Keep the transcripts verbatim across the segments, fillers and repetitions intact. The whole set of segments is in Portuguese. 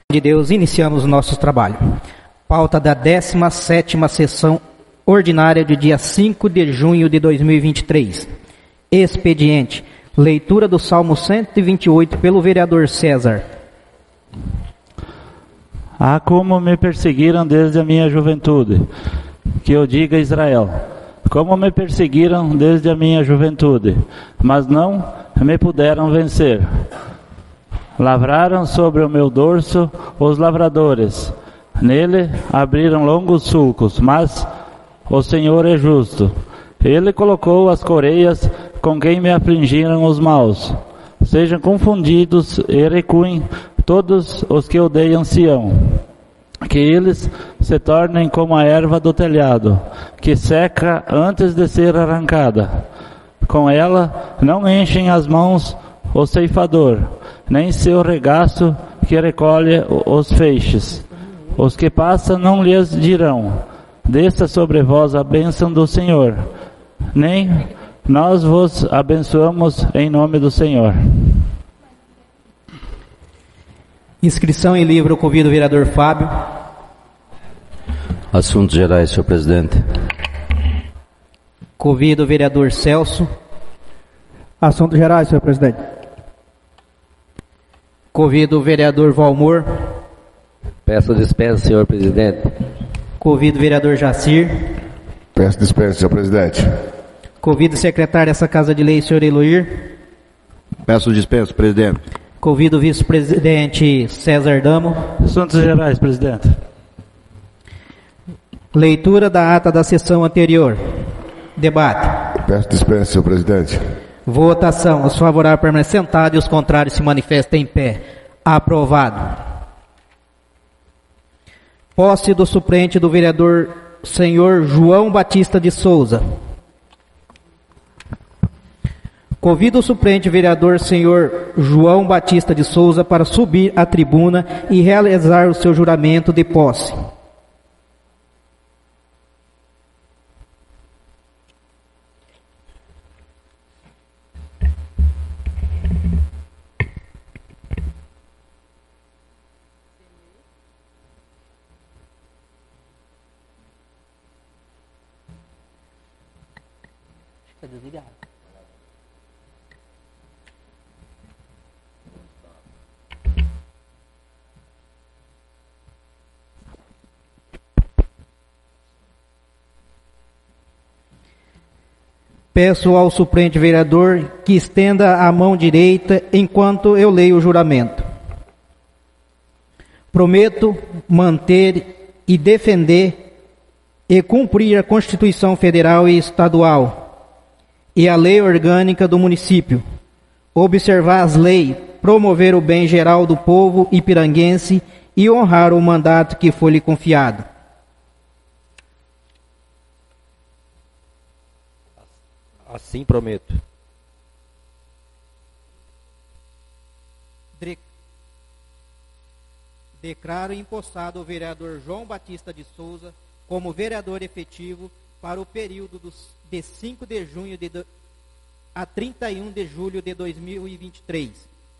de Deus, iniciamos o nosso trabalho. Pauta da décima sétima sessão ordinária de dia cinco de junho de dois mil e vinte e três. Expediente. Leitura do Salmo cento e vinte e oito pelo vereador César. Ah, como me perseguiram desde a minha juventude, que eu diga Israel. Como me perseguiram desde a minha juventude, mas não me puderam vencer. Lavraram sobre o meu dorso os lavradores. Nele abriram longos sulcos, mas o Senhor é justo. Ele colocou as coreias com quem me afligiram os maus. Sejam confundidos e recuem todos os que odeiam Sião. Que eles se tornem como a erva do telhado, que seca antes de ser arrancada. Com ela não enchem as mãos o ceifador, nem seu regaço que recolhe os feixes. Os que passam não lhes dirão: desça sobre vós a bênção do Senhor. Nem nós vos abençoamos em nome do Senhor. Inscrição em livro, convido o vereador Fábio. Assuntos gerais, senhor presidente. Convido o vereador Celso. Assuntos gerais, senhor presidente. Convido o vereador Valmor. Peço dispensa, senhor presidente. Convido o vereador Jacir. Peço dispensa, senhor presidente. Convido o secretário dessa Casa de Lei, senhor Eloir. Peço dispensa, presidente. Convido o vice-presidente César Damo. Assuntos gerais, presidente. Leitura da ata da sessão anterior. Debate. Peço dispensa, senhor presidente. Votação. Os favoráveis permanecem sentados e os contrários se manifestam em pé. Aprovado. Posse do suplente do vereador senhor João Batista de Souza. Convido o suplente vereador senhor João Batista de Souza para subir à tribuna e realizar o seu juramento de posse. Peço ao suplente vereador que estenda a mão direita enquanto eu leio o juramento. Prometo manter e defender e cumprir a Constituição Federal e Estadual e a lei orgânica do município, observar as leis, promover o bem geral do povo ipiranguense e honrar o mandato que foi lhe confiado. Assim prometo. Declaro empossado o vereador João Batista de Souza como vereador efetivo para o período dos, de cinco de junho de do, a trinta e um de julho de dois mil e vinte e três.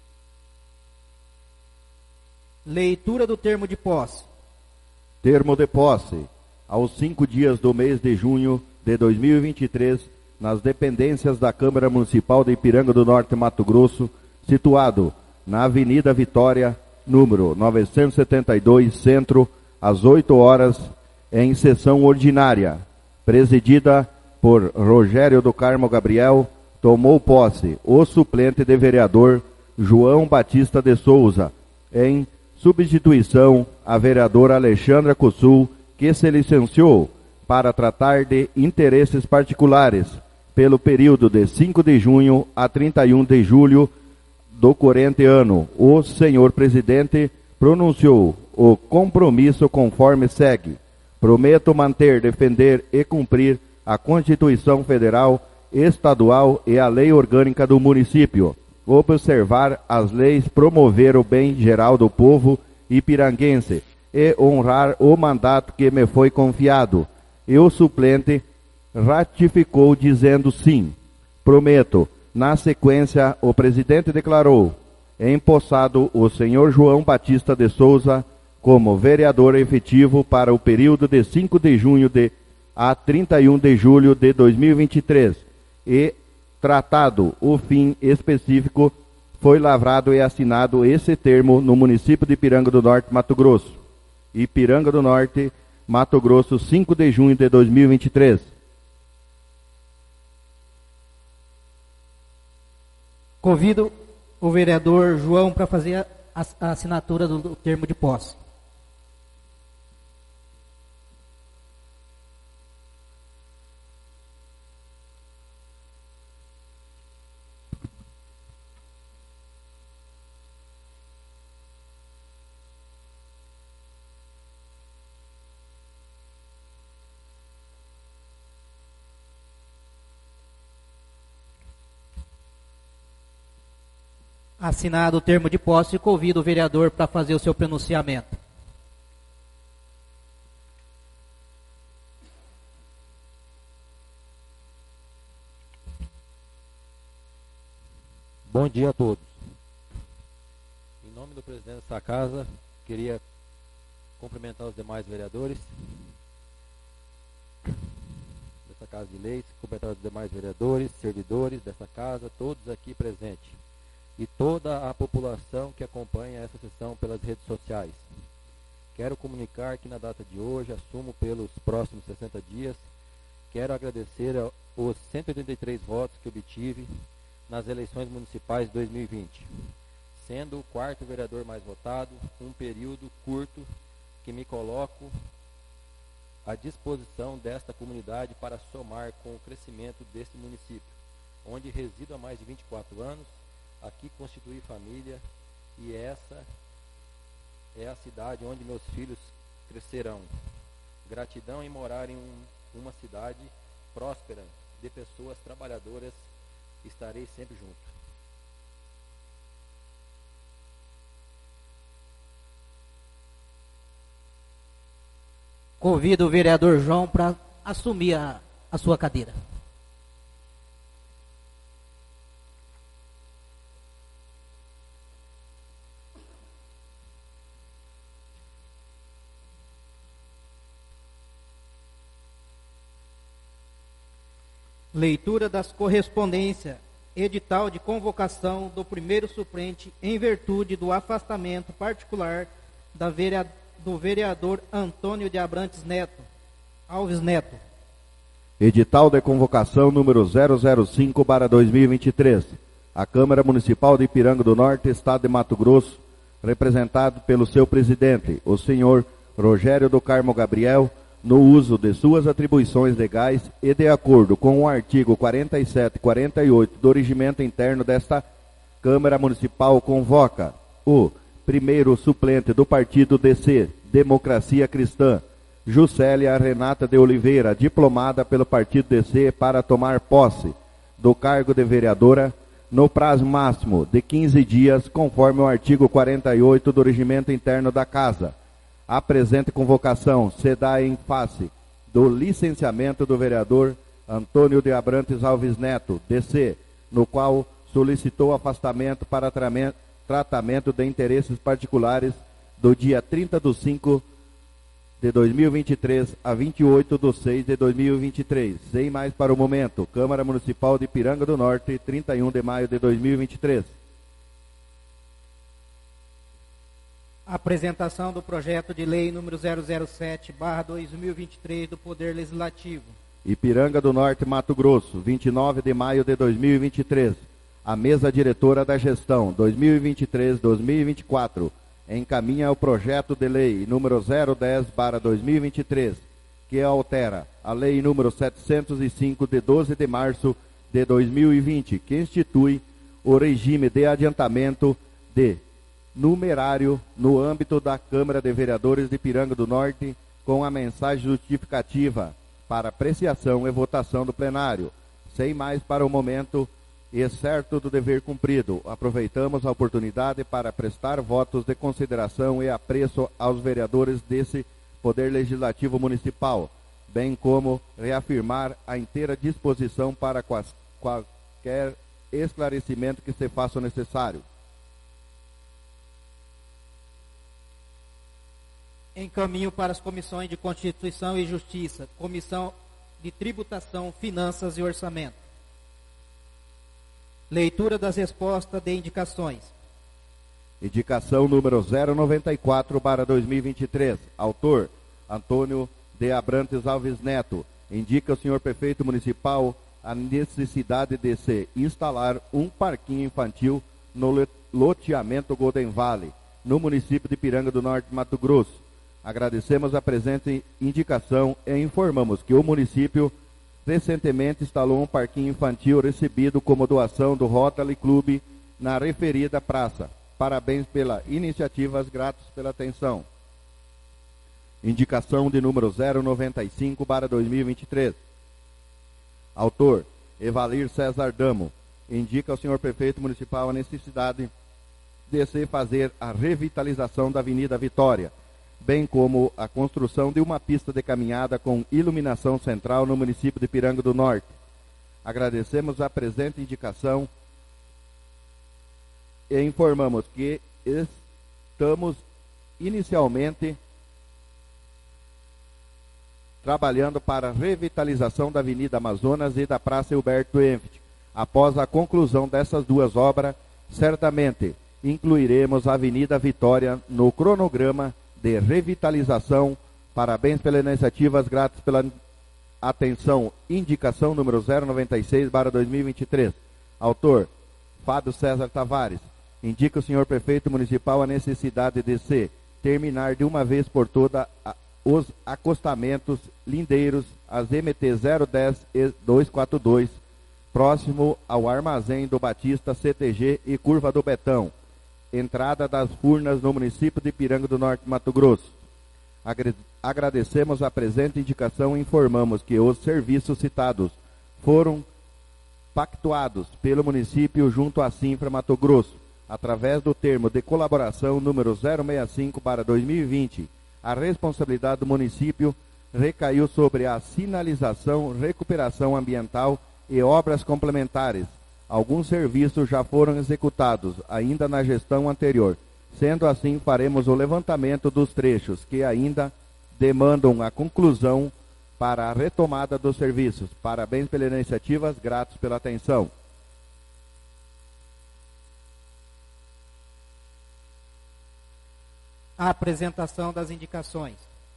Leitura do termo de posse. Termo de posse. Aos cinco dias do mês de junho de dois mil e vinte e três, nas dependências da Câmara Municipal de Ipiranga do Norte, Mato Grosso, situado na Avenida Vitória, número novecentos e setenta e dois, Centro, às oito horas, em sessão ordinária, presidida por Rogério do Carmo Gabriel, tomou posse o suplente de vereador João Batista de Souza, em substituição à vereadora Alexandra Cossul, que se licenciou para tratar de interesses particulares, pelo período de cinco de junho a trinta e um de julho do corrente ano. O senhor presidente pronunciou o compromisso conforme segue. Prometo manter, defender e cumprir a Constituição Federal, Estadual e a lei orgânica do município. Observar as leis, promover o bem geral do povo ipiranguense e honrar o mandato que me foi confiado. E o suplente ratificou dizendo sim. Prometo. Na sequência, o presidente declarou: empossado o senhor João Batista de Souza como vereador efetivo para o período de cinco de junho de, a trinta e um de julho de dois mil e vinte e três e, tratado o fim específico, foi lavrado e assinado esse termo no município de Ipiranga do Norte, Mato Grosso. Ipiranga do Norte, Mato Grosso, cinco de junho de dois mil e vinte e três. Convido o vereador João para fazer a, a assinatura do, do termo de posse. Assinado o termo de posse, convido o vereador para fazer o seu pronunciamento. Bom dia a todos. Em nome do presidente desta casa, queria cumprimentar os demais vereadores desta Casa de Leis, cumprimentar os demais vereadores, servidores desta casa, todos aqui presentes, e toda a população que acompanha essa sessão pelas redes sociais. Quero comunicar que na data de hoje, assumo pelos próximos sessenta dias, quero agradecer aos cento e oitenta e três votos que obtive nas eleições municipais de dois mil e vinte, sendo o quarto vereador mais votado, um período curto que me coloco à disposição desta comunidade para somar com o crescimento deste município, onde resido há mais de vinte e quatro anos. Aqui constituí família e essa é a cidade onde meus filhos crescerão. Gratidão em morar em um, uma cidade próspera, de pessoas trabalhadoras, estarei sempre junto. Convido o vereador João para assumir a, a sua cadeira. Leitura das correspondências, edital de convocação do primeiro suplente em virtude do afastamento particular da vereador, do vereador Antônio de Abrantes Neto, Alves Neto. Edital de convocação número zero zero cinco barra dois mil e vinte e três. A Câmara Municipal de Ipiranga do Norte, Estado de Mato Grosso, representado pelo seu presidente, o senhor Rogério do Carmo Gabriel, no uso de suas atribuições legais e de acordo com o artigo quarenta e sete e quarenta e oito do regimento interno desta Câmara Municipal, convoca o primeiro suplente do partido D C, Democracia Cristã, Juscelia Renata de Oliveira, diplomada pelo partido D C, para tomar posse do cargo de vereadora no prazo máximo de quinze dias, conforme o artigo quarenta e oito do regimento interno da Casa. A presente convocação se dá em face do licenciamento do vereador Antônio de Abrantes Alves Neto, D C, no qual solicitou afastamento para tratamento de interesses particulares do dia trinta de cinco de dois mil e vinte e três a vinte e oito de seis de dois mil e vinte e três. Sem mais para o momento, Câmara Municipal de Ipiranga do Norte, trinta e um de maio de dois mil e vinte e três. Apresentação do projeto de lei número zero zero sete barra dois mil e vinte e três do Poder Legislativo. Ipiranga do Norte, Mato Grosso, vinte e nove de maio de dois mil e vinte e três. A mesa diretora da gestão dois mil e vinte e três a dois mil e vinte e quatro encaminha o projeto de lei número zero dez barra dois mil e vinte e três, que altera a lei número setecentos e cinco de doze de março de dois mil e vinte, que institui o regime de adiantamento de numerário no âmbito da Câmara de Vereadores de Ipiranga do Norte, com a mensagem justificativa para apreciação e votação do plenário. Sem mais para o momento, e certo do dever cumprido, aproveitamos a oportunidade para prestar votos de consideração e apreço aos vereadores desse Poder Legislativo Municipal, bem como reafirmar a inteira disposição para qualquer esclarecimento que se faça necessário. Encaminho para as comissões de Constituição e Justiça, Comissão de Tributação, Finanças e Orçamento. Leitura das respostas de indicações. Indicação número zero noventa e quatro barra dois mil e vinte e três. Autor, Antônio de Abrantes Alves Neto. Indica o senhor prefeito municipal a necessidade de se instalar um parquinho infantil no loteamento Golden Valley, no município de Ipiranga do Norte, Mato Grosso. Agradecemos a presente indicação e informamos que o município recentemente instalou um parquinho infantil recebido como doação do Rotary Clube na referida praça. Parabéns pela iniciativa, gratos pela atenção. Indicação de número zero noventa e cinco barra dois mil e vinte e três. Autor, Evalir César Damo. Indica ao senhor prefeito municipal a necessidade de se fazer a revitalização da Avenida Vitória, bem como a construção de uma pista de caminhada com iluminação central no município de Ipiranga do Norte. Agradecemos a presente indicação e informamos que estamos inicialmente trabalhando para a revitalização da Avenida Amazonas e da Praça Hilberto Enfit. Após a conclusão dessas duas obras, certamente incluiremos a Avenida Vitória no cronograma de revitalização. Parabéns pelas iniciativas, gratos pela atenção. Indicação número zero noventa e seis barra dois mil e vinte e três. Autor, Fábio César Tavares. Indica o senhor prefeito municipal a necessidade de se terminar de uma vez por todas os acostamentos lindeiros, as M T zero dez e duzentos e quarenta e dois, próximo ao Armazém do Batista, C T G e Curva do Betão, entrada das Furnas no município de Ipiranga do Norte, Mato Grosso. Agradecemos a presente indicação e informamos que os serviços citados foram pactuados pelo município junto à Sinfra Mato Grosso, através do termo de colaboração número zero sessenta e cinco barra dois mil e vinte. A responsabilidade do município recaiu sobre a sinalização, recuperação ambiental e obras complementares. Alguns serviços já foram executados ainda na gestão anterior. Sendo assim, faremos o levantamento dos trechos que ainda demandam a conclusão para a retomada dos serviços. Parabéns pelas iniciativas, gratos pela atenção. A apresentação das indicações.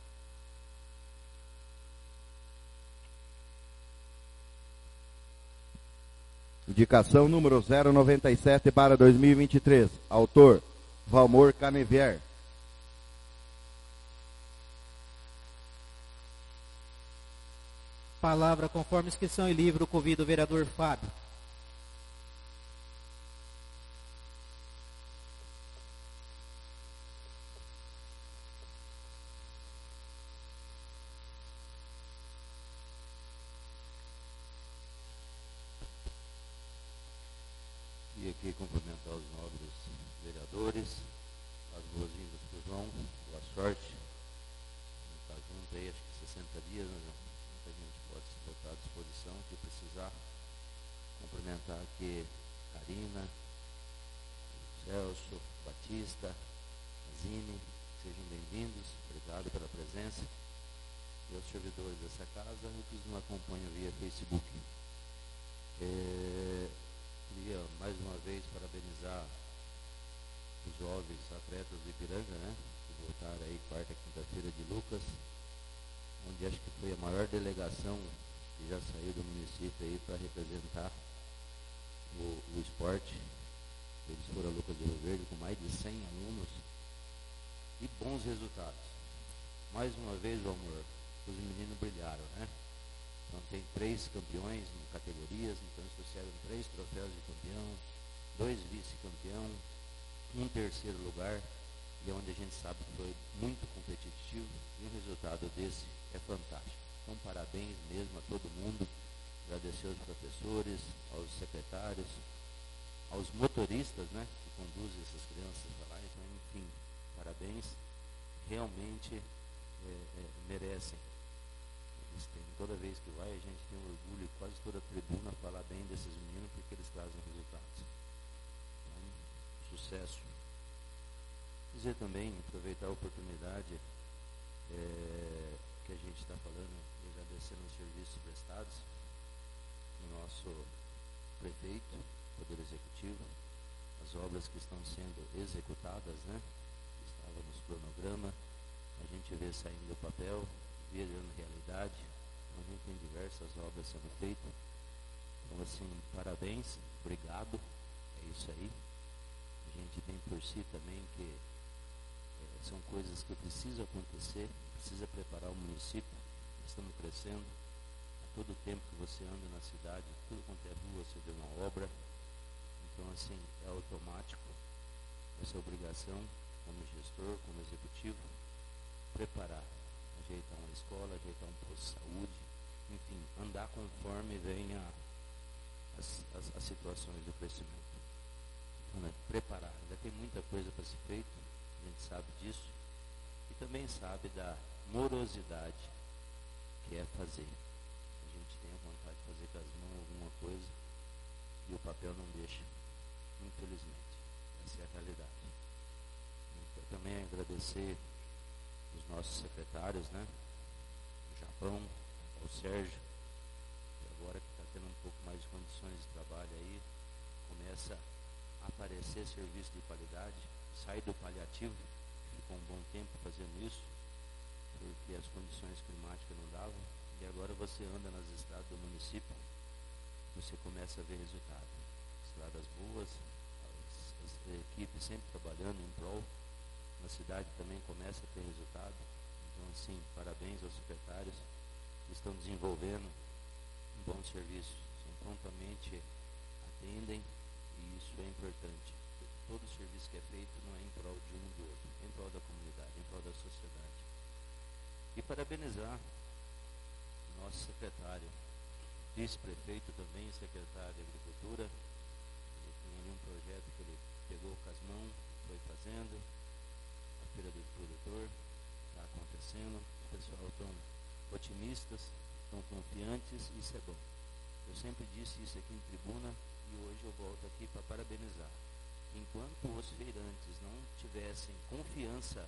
Indicação número zero noventa e sete barra dois mil e vinte e três. Autor, Valmor Canevier. Palavra conforme inscrição e livro, convido o vereador Fábio. E aqui cumprimentar os nobres vereadores, as boas-vindas para o João, boa sorte. Está junto aí, acho que sessenta dias, né, João? Muita gente pode se botar à disposição, que precisar. Cumprimentar aqui Karina, Celso, Batista, Zine, sejam bem-vindos, obrigado pela presença. E aos servidores dessa casa e que nos acompanham via Facebook. É... Queria mais uma vez parabenizar os jovens atletas do Ipiranga, né? Que voltaram aí quarta, quinta-feira de Lucas, onde acho que foi a maior delegação que já saiu do município aí para representar o, o esporte. Eles foram a Lucas de Rio Verde com mais de cem alunos e bons resultados. Mais uma vez, o amor, os meninos brilharam, né? Então tem três campeões em categorias, então eles trouxeram três troféus de campeão, dois vice-campeão, um terceiro lugar, e é onde a gente sabe que foi muito competitivo, e o resultado desse é fantástico. Então parabéns mesmo a todo mundo, agradecer aos professores, aos secretários, aos motoristas, né, que conduzem essas crianças para lá, então enfim, parabéns, realmente é, é, merecem. Tem, toda vez que vai, a gente tem um orgulho, quase toda a tribuna falar bem desses meninos, porque eles trazem resultados. Então, sucesso. Dizer também, aproveitar a oportunidade é, que a gente está falando e agradecendo os serviços prestados no nosso prefeito, Poder Executivo, as obras que estão sendo executadas, né? Estava nos cronograma, a gente vê saindo do papel, virando realidade, então a gente tem diversas obras sendo feitas. Então, assim, parabéns, obrigado, é isso aí. A gente tem por si também que é, são coisas que precisam acontecer, precisa preparar o município, estamos crescendo. A todo tempo que você anda na cidade, tudo quanto é rua, você vê uma obra. Então, assim, é automático essa obrigação, como gestor, como executivo, preparar, ajeitar uma escola, ajeitar um posto de saúde, enfim, andar conforme venha as, as, as situações do crescimento. Então, né, preparar, ainda tem muita coisa para ser feita, a gente sabe disso, e também sabe da morosidade que é fazer. A gente tem a vontade de fazer com as mãos alguma coisa e o papel não deixa, infelizmente. Essa é a realidade. Então, também agradecer os nossos secretários, né? O Japão, o Sérgio, que agora que está tendo um pouco mais de condições de trabalho aí, começa a aparecer serviço de qualidade, sai do paliativo, ficou um bom tempo fazendo isso, porque as condições climáticas não davam, e agora você anda nas estradas do município, você começa a ver resultado. Estradas boas, as, as equipes sempre trabalhando em prol, na cidade também começa a ter resultado. Então, assim, parabéns aos secretários que estão desenvolvendo um bom serviço, são prontamente atendem, e isso é importante. Todo serviço que é feito não é em prol de um do outro, é em prol da comunidade, é em prol da sociedade. E parabenizar o nosso secretário, vice-prefeito também, secretário de Agricultura. Ele tem ali um projeto que ele pegou com as mãos, foi fazendo, a Feira do Produtor está acontecendo, o pessoal estão otimistas, estão confiantes, isso é bom. Eu sempre disse isso aqui em tribuna e hoje eu volto aqui para parabenizar. Enquanto os feirantes não tivessem confiança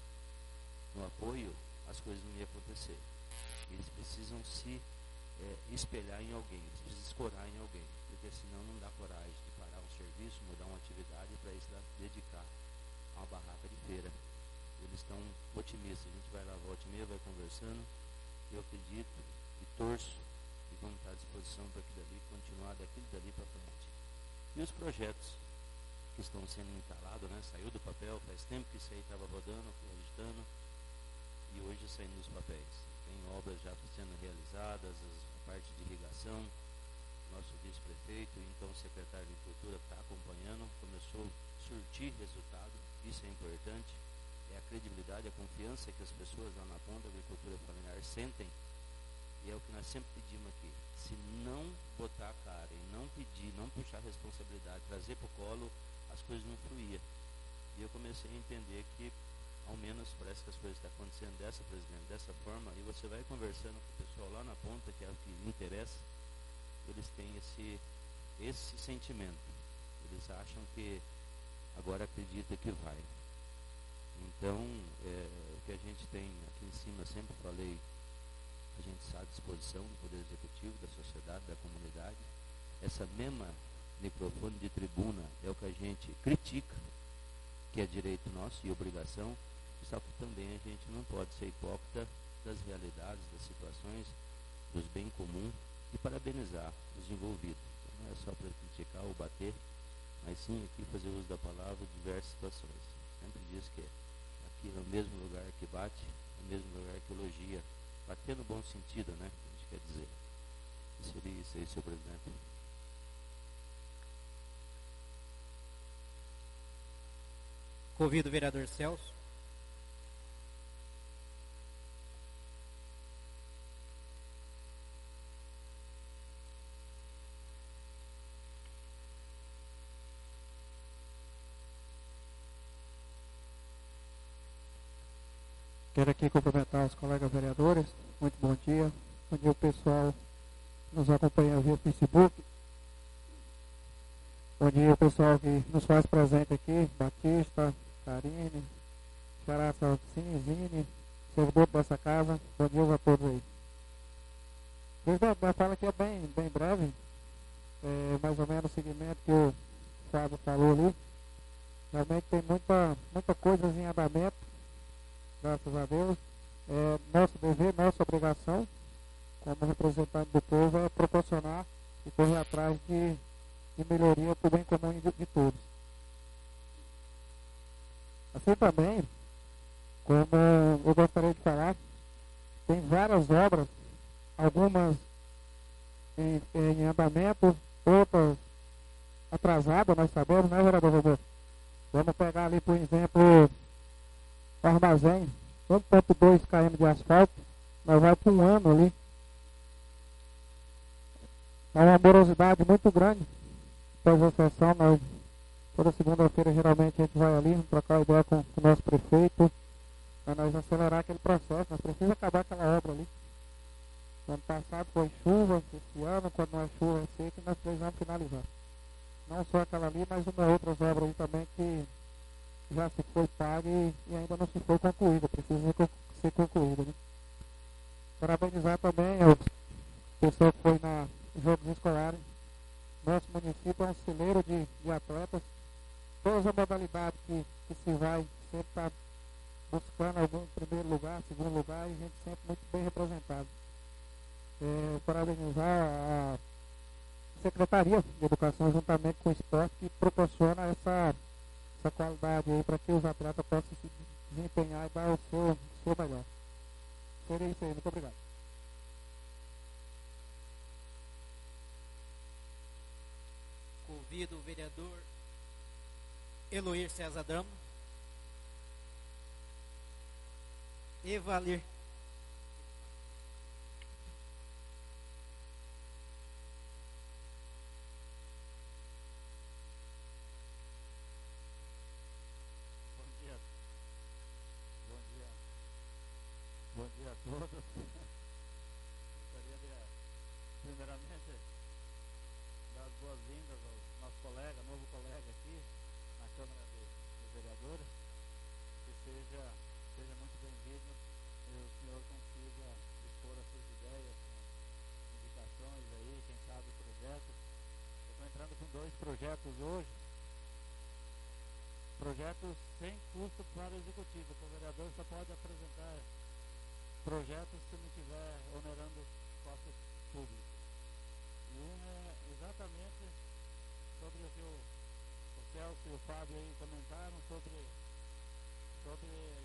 no apoio, as coisas não iam acontecer. Eles precisam se é, espelhar em alguém, eles precisam escorar em alguém, porque senão não dá coragem de parar um serviço, mudar uma atividade para se dedicar a uma barraca de feira. Eles estão otimistas, a gente vai lá, volta e meia, vai conversando, eu acredito e torço e vamos estar à disposição para aquilo dali, continuar daquilo dali para frente. E os projetos que estão sendo instalados, né, saiu do papel, faz tempo que isso aí estava rodando, agitando, e hoje saindo dos papéis. Tem obras já sendo realizadas, a parte de irrigação, nosso vice-prefeito, então o secretário de Agricultura está acompanhando, começou a surtir resultado, isso é importante, é a credibilidade, a confiança que as pessoas lá na ponta da agricultura familiar sentem, e é o que nós sempre pedimos aqui. Se não botar a cara e não pedir, não puxar a responsabilidade, trazer para o colo, as coisas não fluíam. E eu comecei a entender que, ao menos parece que as coisas estão acontecendo dessa, presidente, dessa forma, e você vai conversando com o pessoal lá na ponta, que é o que interessa, eles têm esse, esse sentimento. Eles acham que agora acredita que vai. Então, é, o que a gente tem aqui em cima, eu sempre falei, a gente está à disposição do Poder Executivo, da sociedade, da comunidade. Essa mesma microfone de tribuna é o que a gente critica, que é direito nosso e obrigação, só que também a gente não pode ser hipócrita das realidades, das situações, dos bem comum e parabenizar os envolvidos. Então, não é só para criticar ou bater, mas sim aqui fazer uso da palavra em diversas situações. Sempre diz que aqui no mesmo lugar que bate, no mesmo lugar que elogia, bater no bom sentido, né? A gente quer dizer. Seria isso aí, senhor presidente. Convido o vereador Celso. Quero aqui cumprimentar os colegas vereadores. Muito bom dia. Bom dia, o pessoal que nos acompanha via Facebook. Bom dia, o pessoal que nos faz presente aqui. Batista, Karine, Xará Salcine, Zine, servidor dessa casa, bom dia a todos aí. Presidente, minha fala aqui é bem, bem breve, é mais ou menos o segmento que o Fábio falou ali. Realmente tem muita, muita coisa em andamento, graças a Deus. É, nosso dever, nossa obrigação, como representante do povo, é proporcionar e correr atrás de, de melhoria para o bem comum de, de todos. Assim também, como eu gostaria de falar, tem várias obras, algumas em, em andamento, outras atrasadas, nós sabemos, né, vereador Roberto? Vamos pegar ali, por exemplo, o armazém, um ponto dois quilômetros de asfalto, nós vai para um ano ali. É uma morosidade muito grande. Após a sessão, nós, toda segunda-feira, geralmente, a gente vai ali, trocar ideia com, com o nosso prefeito, para nós acelerar aquele processo. Nós precisamos acabar aquela obra ali. Ano passado foi chuva, esse ano, quando não é chuva, é seca, nós precisamos finalizar. Não só aquela ali, mas uma outras obras ali também que já se foi paga e, e ainda não se foi concluída, precisa ser concluída. Né? Parabenizar também o pessoal que foi na Jogos Escolares. Nosso município é um celeiro de, de atletas. Todas as modalidades que, que se vai, sempre está buscando algum primeiro lugar, segundo lugar, e a gente sempre muito bem representado. É, parabenizar a Secretaria de Educação juntamente com o esporte que proporciona essa, essa qualidade aí para que os atletas possam se desempenhar e dar o seu, o seu melhor. Seria isso aí, muito obrigado. Convido o vereador Eloir César Dama. Evalir. Bom dia. Bom dia. Bom dia a todos. Gostaria de, primeiramente, dar as boas-vindas ao nosso colega, novo colega aqui na Câmara de, de Vereadores. Que seja, seja muito bem-vindo e o senhor consiga expor as suas ideias, com indicações aí, quem sabe projetos. Eu estou entrando com dois projetos hoje. Projetos sem custo para o executivo, que o vereador só pode apresentar projetos se não estiver onerando costos públicos. E um é exatamente sobre o que o, o Celso e o Fábio aí comentaram, sobre, sobre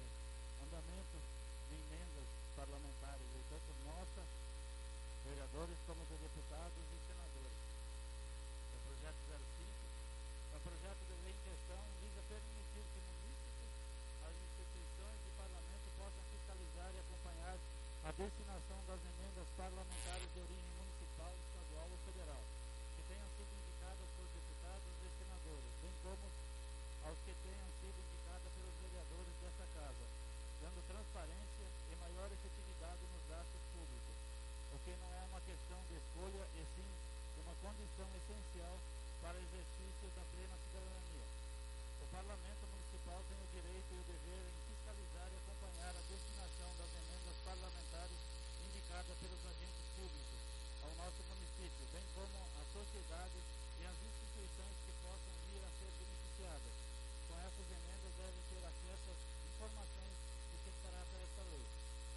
andamento de emendas parlamentares, e tanto nossa, vereadores, como de deputados e senadores. É o projeto zero cinco. O projeto de lei em questão visa permitir que munícipes, as instituições de parlamento possam fiscalizar e acompanhar a destinação das emendas parlamentares de origem municipal, estadual ou federal, que tenham sido indicadas por deputados e senadores, bem como aos que tenham sido indicadas pelos vereadores desta casa, dando transparência e maior efetividade nos gastos públicos, o que não é uma questão de escolha, e sim uma condição essencial para o exercício da plena cidadania. O Parlamento Municipal tem o direito e o dever em fiscalizar e acompanhar a destinação das emendas parlamentares indicadas pelos agentes públicos ao nosso município, bem como as sociedades e as instituições que possam vir a ser beneficiadas. Com essas emendas devem ter acesso às informações de que trata essa lei.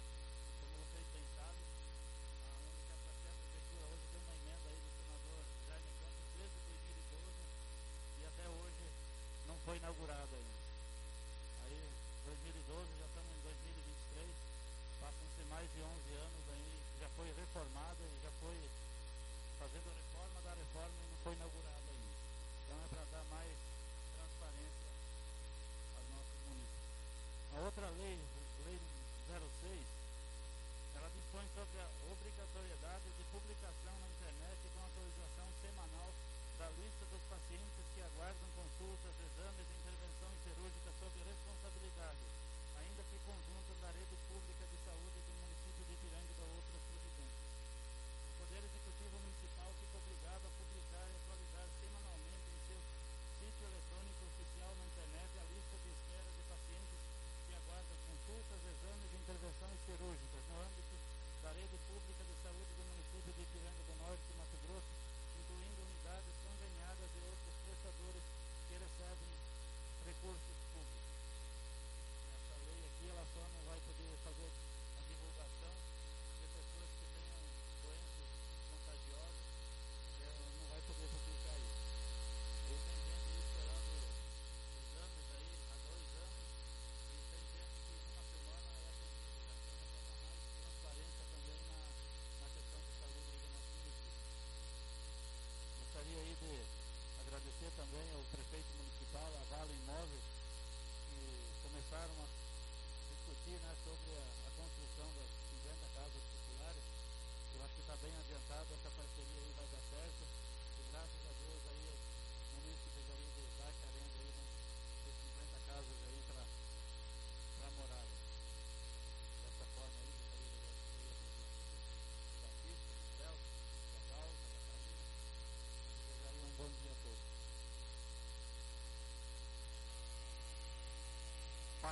Como vocês bem sabem, a única processo de prefeitura hoje tem uma emenda aí do senador Jaime Campos desde dois mil e doze e até hoje não foi inaugurada ainda. Aí, dois mil e doze, já estamos em dois mil e vinte e três, passam-se mais de onze anos aí, já foi reformada e já foi fazendo a reforma da reforma e não foi inaugurada ainda. Então é para dar mais transparência aos nossos municípios. A outra lei, lei zero seis, ela dispõe sobre a obrigatoriedade de publicação na internet com atualização semanal da lista dos pacientes que aguardam consultas, exames e intervenções cirúrgicas sob responsabilidade, ainda que conjunto da rede pública de saúde do município de Ipiranga e da outras providências. O Poder Executivo Municipal fica obrigado a publicar e atualizar semanalmente em seu sítio eletrônico oficial na internet a lista de espera de pacientes que aguardam consultas, exames e intervenção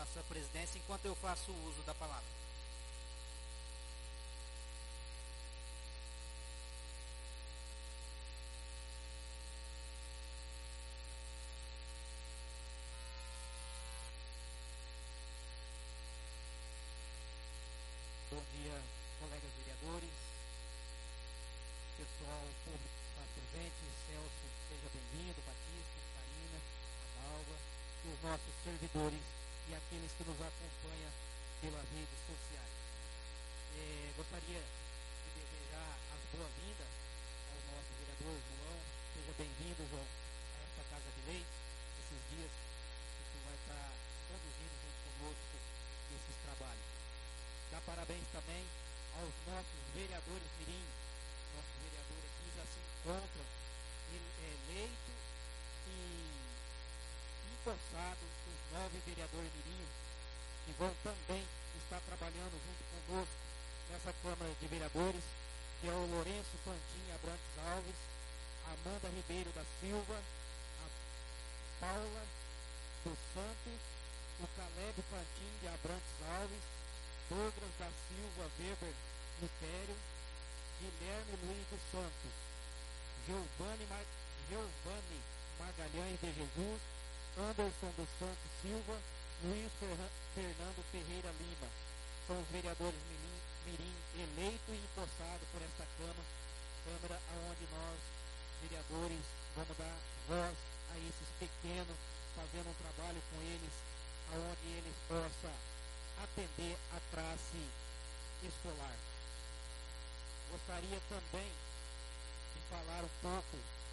nossa presidência enquanto eu faço uso da palavra. Bom dia, colegas vereadores, pessoal público que está presente, Celso, seja bem-vindo, Batista, Catarina, Amalva, e os nossos servidores e aqueles que nos acompanham pelas redes sociais. É, gostaria de desejar as boas-vindas ao nosso vereador João. Seja bem-vindo, João, a esta Casa de Leis, esses dias que tu vai estar conduzindo junto conosco esses trabalhos. Dá parabéns também aos nossos vereadores mirim. Nosso vereador aqui já se encontra eleito e empossado os nove vereadores mirim, que vão também estar trabalhando junto conosco nessa Câmara de Vereadores, que é o Lourenço Pantin Abrantes Alves, a Amanda Ribeiro da Silva, a Paula dos Santos, o Caleb Pantin de Abrantes Alves, Douglas da Silva Weber Lutério, Guilherme Luiz dos Santos, Giovanni, Mar... Giovanni Magalhães de Jesus, Anderson dos Santos Silva, Luiz Fer... Fernando Ferreira Lima. São os vereadores mirim, mirim eleitos e empossados por esta Câmara, Câmara onde nós, vereadores, vamos dar voz a esses pequenos, fazendo um trabalho com eles, aonde eles possam atender a classe escolar. Gostaria também de falar um pouco,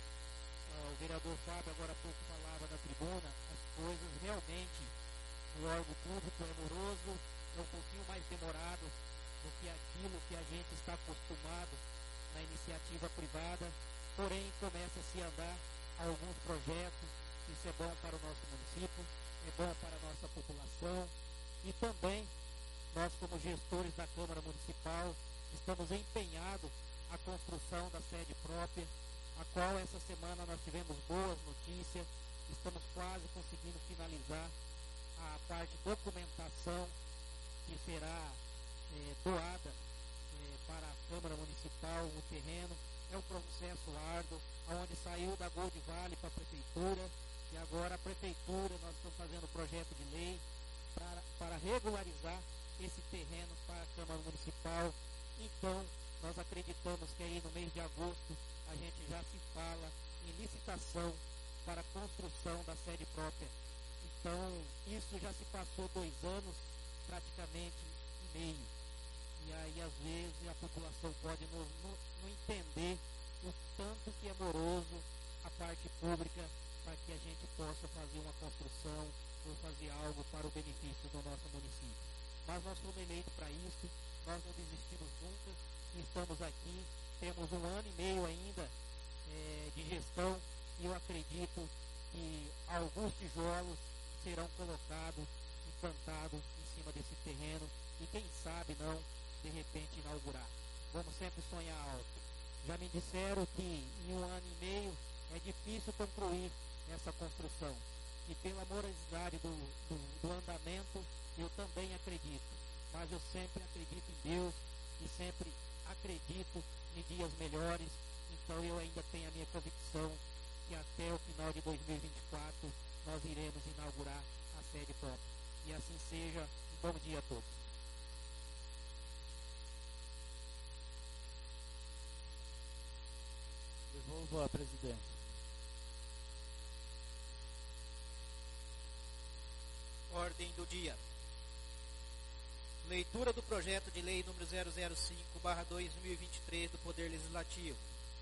uh, o vereador Fábio agora há pouco falava na tribuna, as coisas realmente no órgão público é moroso, é um pouquinho mais demorado do que aquilo que a gente está acostumado na iniciativa privada, porém começa-se a andar alguns projetos, isso é bom para o nosso município, é bom para a nossa população. E também, nós como gestores da Câmara Municipal, estamos empenhados na construção da sede própria, a qual essa semana nós tivemos boas notícias, estamos quase conseguindo finalizar a parte de documentação que será é, doada é, para a Câmara Municipal, o terreno. É um processo árduo, onde saiu da Gold Vale para a Prefeitura, e agora a Prefeitura, nós estamos fazendo o projeto de lei, Para, para regularizar esse terreno para a Câmara Municipal. Então, nós acreditamos que aí no mês de agosto a gente já se fala em licitação para a construção da sede própria. Então, isso já se passou dois anos, praticamente e meio. E aí, às vezes, a população pode não, não, não entender o tanto que é moroso a parte pública para que a gente possa fazer uma construção ou fazer algo para o benefício do nosso município. Mas nós fomos eleitos para isso, nós não desistimos nunca, estamos aqui, temos um ano e meio ainda é, de gestão e eu acredito que alguns tijolos serão colocados, implantados em cima desse terreno e quem sabe não, de repente, inaugurar. Vamos sempre sonhar alto. Já me disseram que em um ano e meio é difícil concluir essa construção. E pela morosidade do, do, do andamento, eu também acredito. Mas eu sempre acredito em Deus e sempre acredito em dias melhores. Então eu ainda tenho a minha convicção que até o final de dois mil e vinte e quatro nós iremos inaugurar a sede própria. E assim seja. Um bom dia a todos. Devolvo a presidência. Ordem do dia. Leitura do projeto de lei número zero zero cinco barra dois mil e vinte e três do Poder Legislativo.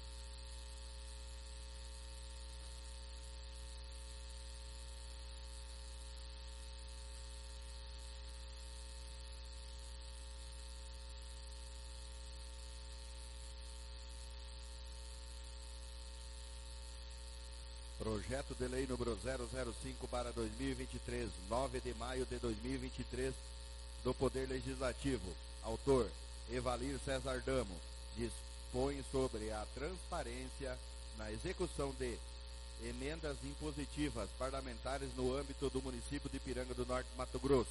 Projeto de lei número zero zero cinco barra dois mil e vinte e três, nove de maio de dois mil e vinte e três, do Poder Legislativo. Autor, Evalir César Damo. Dispõe sobre a transparência na execução de Emendas impositivas parlamentares no âmbito do município de Ipiranga do Norte, Mato Grosso.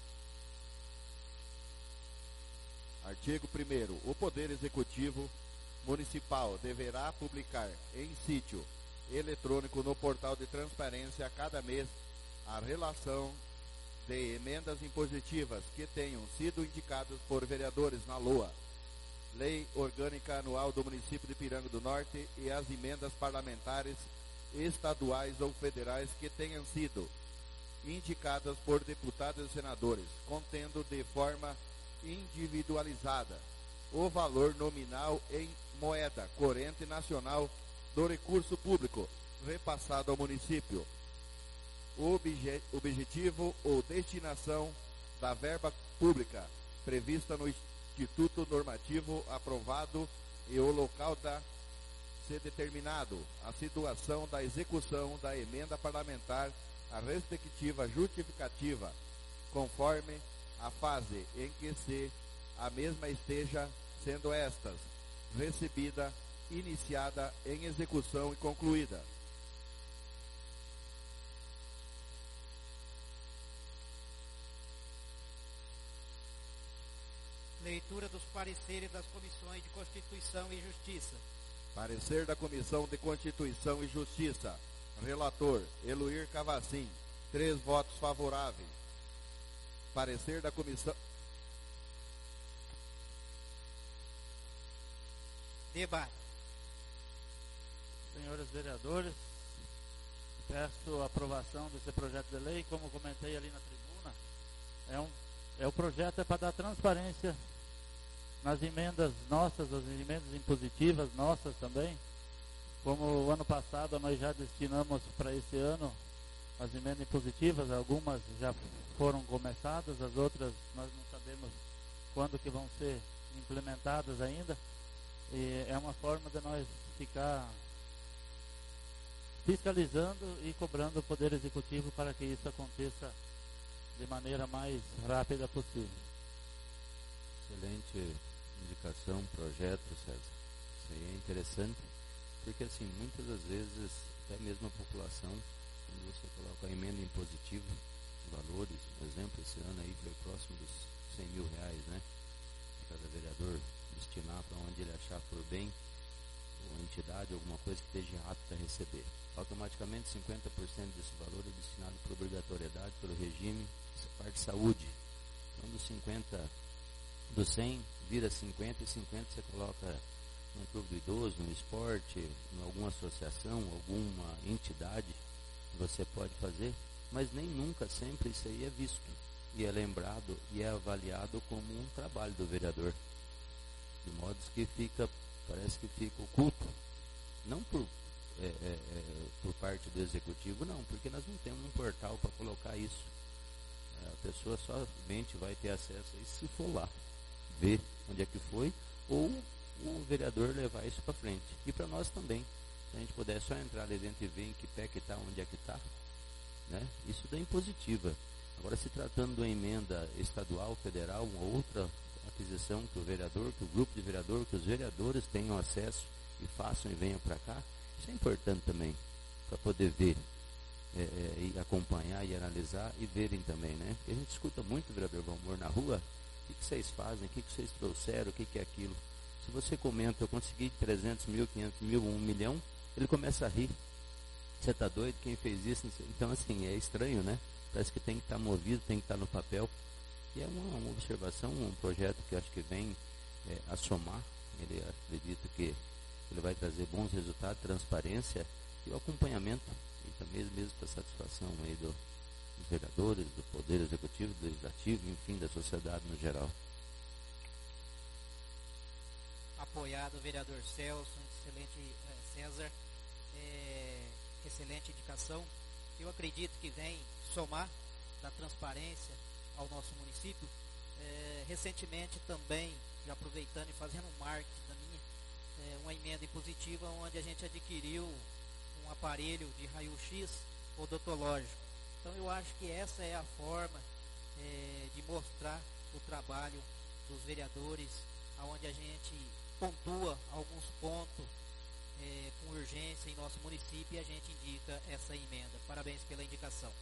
Artigo primeiro. O Poder Executivo Municipal deverá publicar em sítio eletrônico no portal de transparência a cada mês a relação de emendas impositivas que tenham sido indicadas por vereadores na L O A, Lei Orgânica Anual do Município de Ipiranga do Norte, e as emendas parlamentares estaduais ou federais que tenham sido indicadas por deputados e senadores, contendo de forma individualizada o valor nominal em moeda corrente nacional do recurso público repassado ao município, o obje, objetivo ou destinação da verba pública prevista no Instituto Normativo aprovado e o local da ser determinado, a situação da execução da emenda parlamentar, a respectiva justificativa, conforme a fase em que se a mesma esteja, sendo estas recebida, iniciada, em execução e concluída. Leitura dos pareceres das comissões de Constituição e Justiça. Parecer da Comissão de Constituição e Justiça. Relator, Eluir Cavacim. Três votos favoráveis. Parecer da Comissão... Debate. Senhores vereadores, peço a aprovação desse projeto de lei. Como comentei ali na tribuna, é um, é o projeto é para dar transparência nas emendas nossas, as emendas impositivas nossas também. Como o ano passado nós já destinamos para esse ano as emendas impositivas, algumas já foram começadas, as outras nós não sabemos quando que vão ser implementadas ainda. E é uma forma de nós ficar fiscalizando e cobrando o Poder Executivo para que isso aconteça de maneira mais rápida possível. Excelente indicação, projeto, César. Isso aí é interessante, porque assim, muitas das vezes, até mesmo a população, quando você coloca a emenda impositiva, valores, por exemplo, esse ano aí foi próximo dos cem mil reais, né? Cada vereador destinar para onde ele achar por bem, ou entidade, alguma coisa que esteja apta a receber. Automaticamente cinquenta por cento desse valor é destinado por obrigatoriedade, pelo regime, parte de saúde. Então dos cinquenta, dos cem, vira cinquenta, e cinquenta você coloca num clube do idoso, no esporte, em alguma associação, alguma entidade que você pode fazer, mas nem nunca, sempre isso aí é visto, e é lembrado, e é avaliado como um trabalho do vereador. De modo que fica, parece que fica oculto, não por, é, é, é, por parte do executivo, não, porque nós não temos um portal para colocar isso. A pessoa somente vai ter acesso a isso se for lá, ver onde é que foi, ou o vereador levar isso para frente. E para nós também, se a gente puder só entrar ali dentro e ver em que pé que está, onde é que está, né? Isso daí é impositiva. Agora, se tratando de uma emenda estadual, federal, uma outra aquisição que o vereador, que o grupo de vereador, que os vereadores tenham acesso e façam e venham para cá, isso é importante também, para poder ver, é, é, e acompanhar e analisar e verem também, né? Porque a gente escuta muito, vereador Valmor, na rua, o que, que vocês fazem, o que, que vocês trouxeram, o que, que é aquilo. Se você comenta, eu consegui trezentos mil, quinhentos mil, um milhão, ele começa a rir. Você está doido? Quem fez isso? Então, assim, é estranho, né? Parece que tem que estar movido, tem que estar no papel. E é uma, uma observação, um projeto que acho que vem é, a somar. Ele acredita que ele vai trazer bons resultados, transparência e o acompanhamento, e também mesmo para satisfação aí do, dos vereadores, do Poder Executivo, do Legislativo, enfim, da sociedade no geral. Apoiado o vereador Celso, excelente eh, César, é, excelente indicação. Eu acredito que vem somar da transparência ao nosso município. É, recentemente também, já aproveitando e fazendo um marketing da minha, é, uma emenda impositiva onde a gente adquiriu um aparelho de raio-x odontológico. Então eu acho que essa é a forma é, de mostrar o trabalho dos vereadores, onde a gente pontua alguns pontos é, com urgência em nosso município e a gente indica essa emenda. Parabéns pela indicação.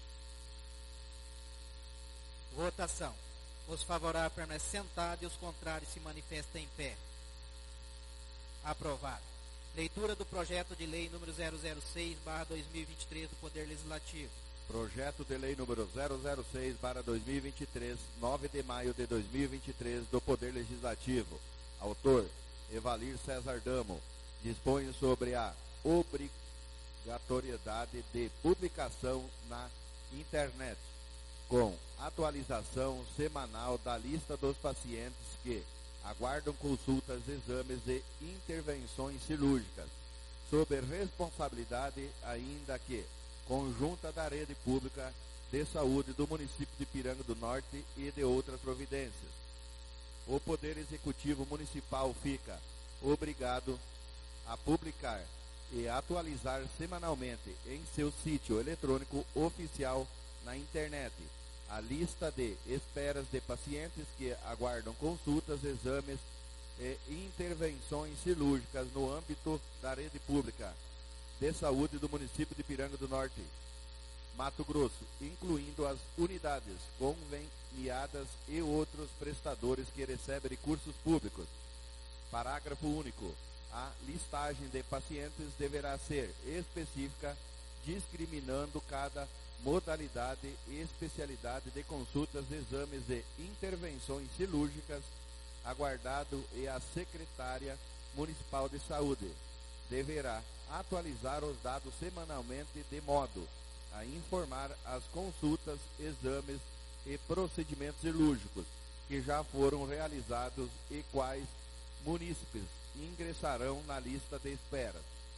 Votação. Os favoráveis permanecem sentados e os contrários se manifestam em pé. Aprovado. Leitura do projeto de lei número zero zero seis barra dois mil e vinte e três do Poder Legislativo. Projeto de lei número zero zero seis barra dois mil e vinte e três, nove de maio de dois mil e vinte e três, do Poder Legislativo. Autor, Evalir César Damo. Dispõe sobre a obrigatoriedade de publicação na internet, com atualização semanal da lista dos pacientes que aguardam consultas, exames e intervenções cirúrgicas, sob responsabilidade ainda que conjunta da rede pública de saúde do município de Ipiranga do Norte e de outras providências. O Poder Executivo Municipal fica obrigado a publicar e atualizar semanalmente em seu sítio eletrônico oficial na internet a lista de esperas de pacientes que aguardam consultas, exames e intervenções cirúrgicas no âmbito da rede pública de saúde do município de Ipiranga do Norte, Mato Grosso, incluindo as unidades conveniadas e outros prestadores que recebem recursos públicos. Parágrafo único. A listagem de pacientes deverá ser específica, discriminando cada modalidade e especialidade de consultas, exames e intervenções cirúrgicas aguardado, e a Secretária Municipal de Saúde deverá atualizar os dados semanalmente de modo a informar as consultas, exames e procedimentos cirúrgicos que já foram realizados e quais munícipes ingressarão na lista de espera.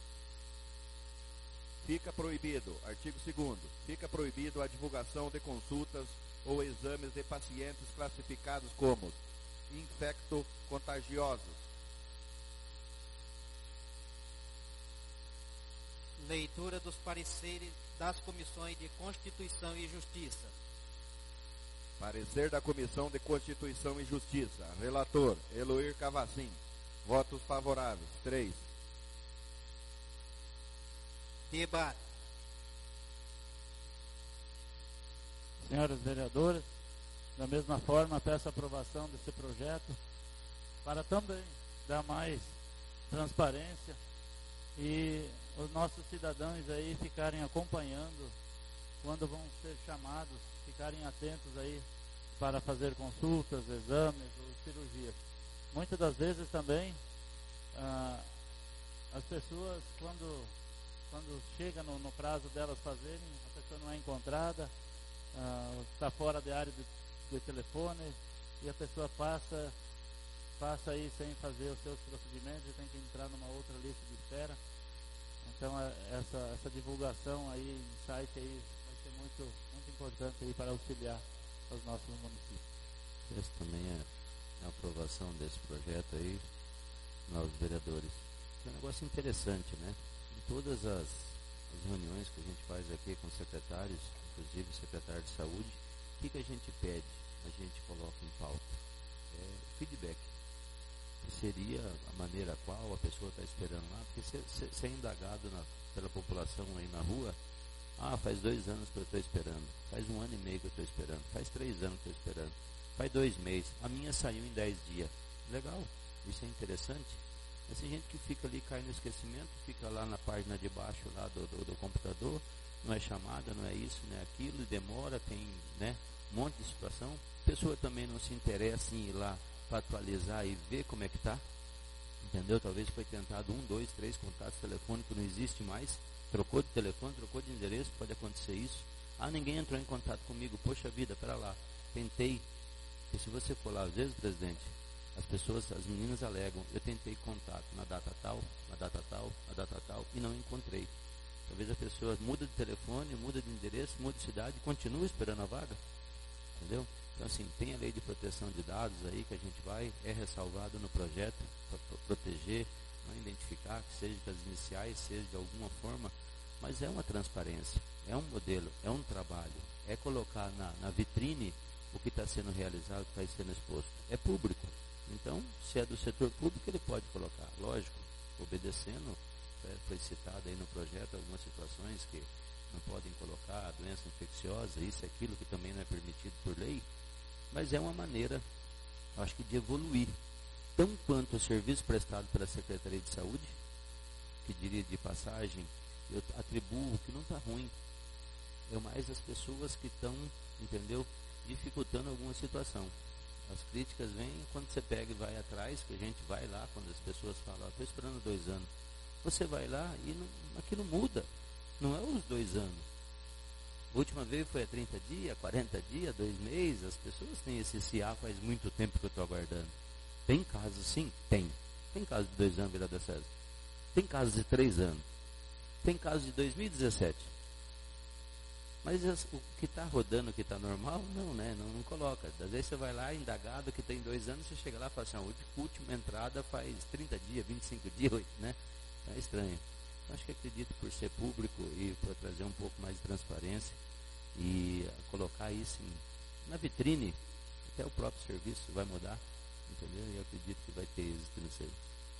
Fica proibido, artigo segundo, fica proibido a divulgação de consultas ou exames de pacientes classificados como infecto-contagiosos. Leitura dos pareceres das comissões de Constituição e Justiça. Parecer da Comissão de Constituição e Justiça. Relator, Eloir Cavacim. Votos favoráveis, três. Debate. Senhores vereadores, da mesma forma peço a aprovação desse projeto para também dar mais transparência e os nossos cidadãos aí ficarem acompanhando quando vão ser chamados, ficarem atentos aí para fazer consultas, exames ou cirurgias. Muitas das vezes também ah, as pessoas quando, quando chega no, no prazo delas fazerem, a pessoa não é encontrada, ah, está fora da área de, de telefone e a pessoa passa, passa aí sem fazer os seus procedimentos e tem que entrar numa outra lista de espera. Então essa, essa divulgação aí em site aí vai ser muito, muito importante aí para auxiliar os nossos municípios. Esse também é a aprovação desse projeto aí, nós vereadores. É um negócio interessante, né? Em todas as, as reuniões que a gente faz aqui com secretários, inclusive o secretário de saúde, o que, que a gente pede? A gente coloca em pauta é, feedback. Que seria a maneira a qual a pessoa está esperando lá, porque se, se, se é indagado na, pela população aí na rua, ah, faz dois anos que eu estou esperando, faz um ano e meio que eu estou esperando, faz três anos que eu estou esperando, faz dois meses, a minha saiu em dez dias. Legal, isso é interessante. Mas tem gente que fica ali, cai no esquecimento, fica lá na página de baixo lá do, do, do computador, não é chamada, não é isso, não é aquilo, demora, tem, né, um monte de situação. A pessoa também não se interessa em ir lá para atualizar e ver como é que está, entendeu? Talvez foi tentado um, dois, três contatos telefônicos, não existe mais, trocou de telefone, trocou de endereço, pode acontecer isso. Ah, ninguém entrou em contato comigo, poxa vida, pera lá, tentei. E se você for lá, às vezes, presidente, as pessoas, as meninas alegam, eu tentei contato na data tal, na data tal, na data tal, e não encontrei. Talvez a pessoa muda de telefone, muda de endereço, muda de cidade, e continua esperando a vaga, entendeu? Então, assim, tem a lei de proteção de dados aí que a gente vai, é ressalvado no projeto para proteger, não identificar, que seja das iniciais, seja de alguma forma, mas é uma transparência, é um modelo, é um trabalho, é colocar na, na vitrine o que está sendo realizado, o que está sendo exposto. É público. Então, se é do setor público, ele pode colocar, lógico, obedecendo até foi citado aí no projeto algumas situações que não podem colocar doença infecciosa, isso e aquilo que também não é permitido por lei, mas é uma maneira, acho que, de evoluir, tão quanto o serviço prestado pela Secretaria de Saúde, que diria de passagem, eu atribuo que não está ruim, é mais as pessoas que estão, entendeu, dificultando alguma situação. As críticas vêm quando você pega e vai atrás, que a gente vai lá, quando as pessoas falam, estou esperando dois anos. Você vai lá e não, aquilo muda. Não é os dois anos. A última vez foi há trinta dias, quarenta dias, dois meses. As pessoas têm esse C A faz muito tempo que eu estou aguardando. Tem casos, sim? Tem. Tem casos de dois anos, vereador César. Tem casos de três anos. Tem casos de dois mil e dezessete. Mas o que está rodando, o que está normal, não, né? Não, não coloca. Às vezes você vai lá, indagado, que tem dois anos, você chega lá e fala assim, a última entrada faz trinta dias, vinte e cinco dias, né? É estranho. Acho que acredito por ser público e por trazer um pouco mais de transparência e colocar isso em, na vitrine, até o próprio serviço vai mudar, entendeu? E eu acredito que vai ter êxito nisso aí.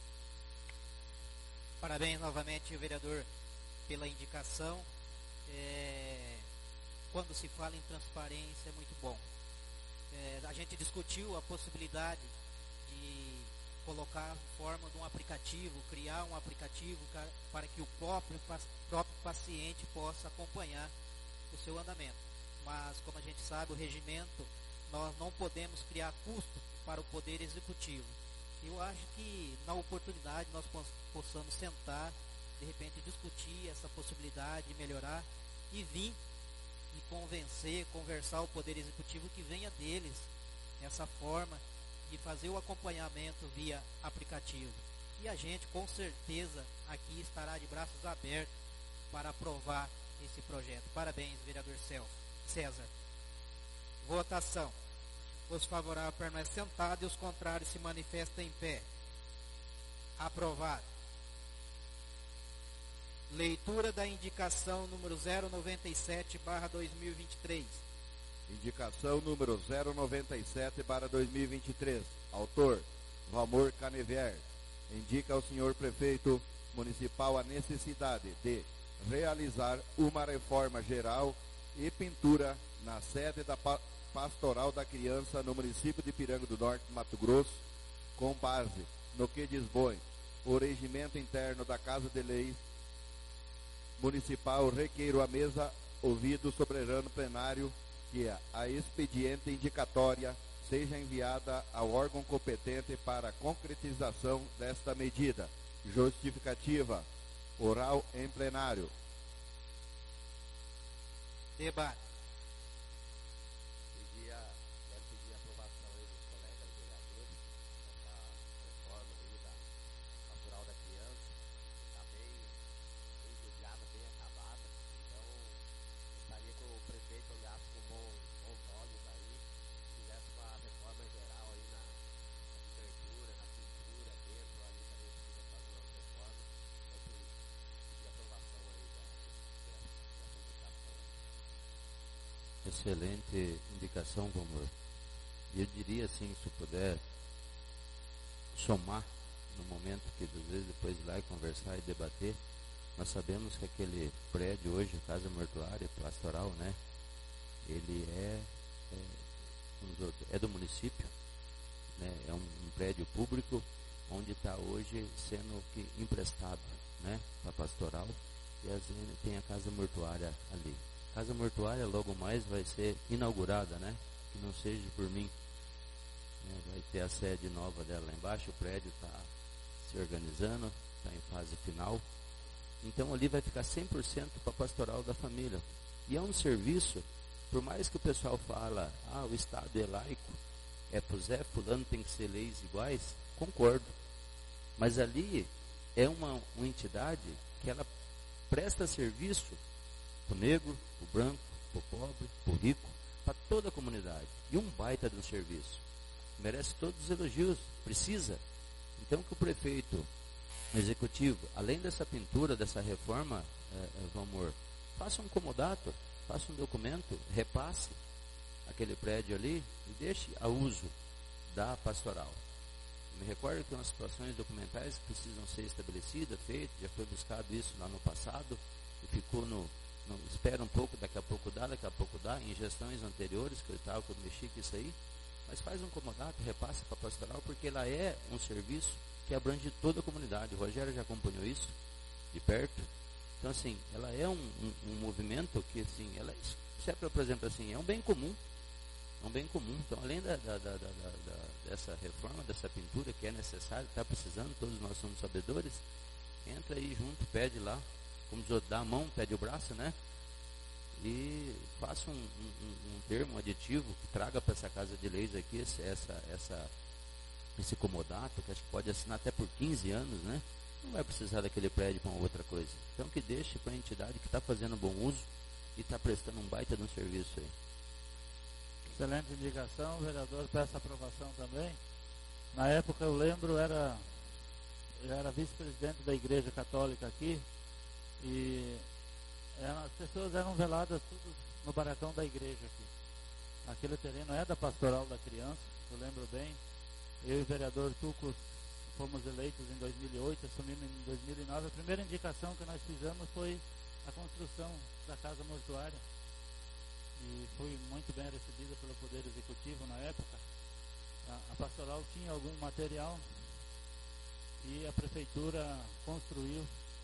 Parabéns novamente, vereador, pela indicação. É, quando se fala em transparência é muito bom. É, a gente discutiu a possibilidade de colocar a forma de um aplicativo, criar um aplicativo para que o próprio, próprio paciente possa acompanhar o seu andamento. Mas, como a gente sabe, o regimento, nós não podemos criar custo para o Poder Executivo. Eu acho que, na oportunidade, nós possamos sentar, de repente, discutir essa possibilidade de melhorar e vir e convencer, conversar o Poder Executivo que venha deles essa forma de fazer o acompanhamento via aplicativo. E a gente, com certeza, aqui estará de braços abertos para aprovar esse projeto. Parabéns, vereador César. Votação. Os favoráveis permanecem sentados e os contrários se manifestam em pé. Aprovado. Leitura da indicação número zero noventa e sete barra dois mil e vinte e três. Indicação número zero noventa e sete barra dois mil e vinte e três. Autor, Valmor Canevier. Indica ao senhor prefeito municipal a necessidade de realizar uma reforma geral e pintura na sede da Pastoral da Criança no município de Piranga do Norte, Mato Grosso, com base no que dispõe o regimento interno da Casa de Lei Municipal. Requeiro a mesa ouvido soberano plenário que a expediente indicatória seja enviada ao órgão competente para a concretização desta medida. Justificativa oral em plenário. Debate. Pedir a, quero pedir a aprovação aí dos colegas vereadores dessa reforma aí da Pastoral da Criança. Está bem, bem judiada, bem acabada. Então, gostaria que o prefeito olhasse com bons, bons olhos aí, fizesse uma reforma geral aí na, na cobertura, na pintura, dentro ali também precisa fazer uma reforma. Então, pedir a aprovação aí da, dessa, dessa indicação. Excelente indicação, Valmor. E eu diria assim, se puder somar no momento que às vezes depois de ir lá e conversar e debater, nós sabemos que aquele prédio hoje, Casa Mortuária Pastoral, né? Ele é, é, é do município, né? É um, um prédio público onde está hoje sendo que emprestado, né? Para pastoral, e às vezes tem a Casa Mortuária ali. Casa Mortuária logo mais vai ser inaugurada, né? Que não seja por mim. Né? Vai ter a sede nova dela lá embaixo, o prédio está se organizando, está em fase final. Então ali vai ficar cem por cento para a pastoral da família. E é um serviço, por mais que o pessoal fala, ah, o Estado é laico, é pro Zé, fulano tem que ser leis iguais, concordo. Mas ali é uma, uma entidade que ela presta serviço para o negro, para o branco, para o pobre, para o rico, para toda a comunidade. E um baita de um serviço. Merece todos os elogios, precisa. Então que o prefeito, o executivo, além dessa pintura, dessa reforma, é, é, Valmor, faça um comodato, faça um documento, repasse aquele prédio ali e deixe a uso da pastoral. me recordo que umas situações documentais que precisam ser estabelecidas, feitas, já foi buscado isso lá no passado, e ficou no, no espera um pouco, daqui a pouco dá, daqui a pouco dá, em gestões anteriores, que eu estava, que eu mexi com isso aí, mas faz um comodato, repassa para a pastoral, porque ela é um serviço que abrange toda a comunidade. O Rogério já acompanhou isso de perto. Então, assim, ela é um, um, um movimento que, assim, ela é, por exemplo, assim, é um bem comum. É um bem comum. Então, além da, da, da, da, da, dessa reforma, dessa pintura que é necessária, está precisando, todos nós somos sabedores, entra aí junto, pede lá, como diz, dá a mão, pede o braço, né? E faça um, um, um termo, um aditivo, que traga para essa casa de leis aqui esse, essa, essa, esse comodato, que acho que pode assinar até por quinze anos, né? Não vai precisar daquele prédio para outra coisa. Então, que deixe para a entidade que está fazendo bom uso e está prestando um baita de um serviço aí. Excelente indicação, vereador, peço aprovação também. Na época, eu lembro, era, eu era vice-presidente da Igreja Católica aqui, e eram, as pessoas eram veladas tudo no barracão da igreja aqui. Aquele terreno é da Pastoral da Criança, eu lembro bem. Eu e o vereador Tucos fomos eleitos em dois mil e oito, assumimos em dois mil e nove. A primeira indicação que nós fizemos foi a construção da casa mortuária. E fui muito bem recebida pelo Poder Executivo na época. A, a pastoral tinha algum material e a prefeitura construiu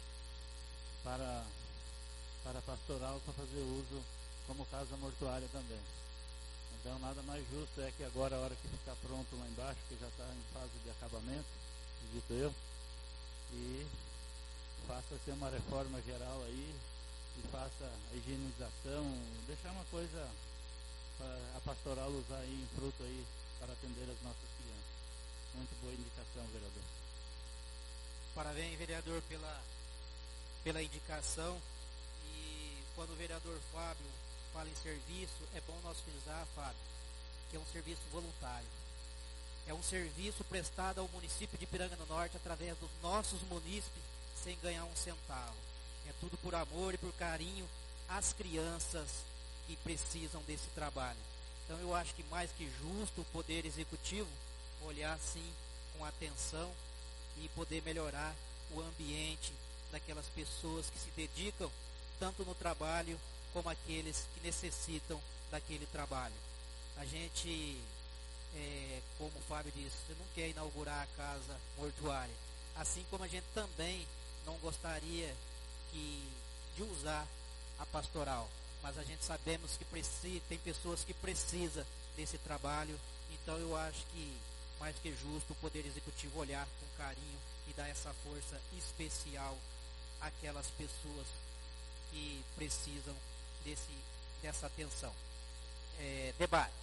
para, para a pastoral para fazer uso como casa mortuária também. Então nada mais justo é que agora, a hora que ficar pronto lá embaixo, que já está em fase de acabamento, acredito eu, e faça-se uma reforma geral aí, e faça a higienização, deixar uma coisa para a pastoral usar aí em fruto aí para atender as nossas crianças. Muito boa indicação, vereador. Parabéns, vereador, pela, pela indicação. E quando o vereador Fábio fala em serviço, é bom nós frisar, Fábio, que é um serviço voluntário. É um serviço prestado ao município de Ipiranga do Norte através dos nossos munícipes, sem ganhar um centavo. É tudo por amor e por carinho às crianças que precisam desse trabalho. Então eu acho que mais que justo o Poder Executivo olhar sim com atenção e poder melhorar o ambiente daquelas pessoas que se dedicam tanto no trabalho como aqueles que necessitam daquele trabalho. A gente, é, como o Fábio disse, você não quer inaugurar a casa mortuária, assim como a gente também não gostaria que, de usar a pastoral, mas a gente sabemos que precisa, tem pessoas que precisam desse trabalho. Então eu acho que mais que justo o Poder Executivo olhar com carinho e dar essa força especial àquelas pessoas que precisam desse, dessa atenção. É, debate.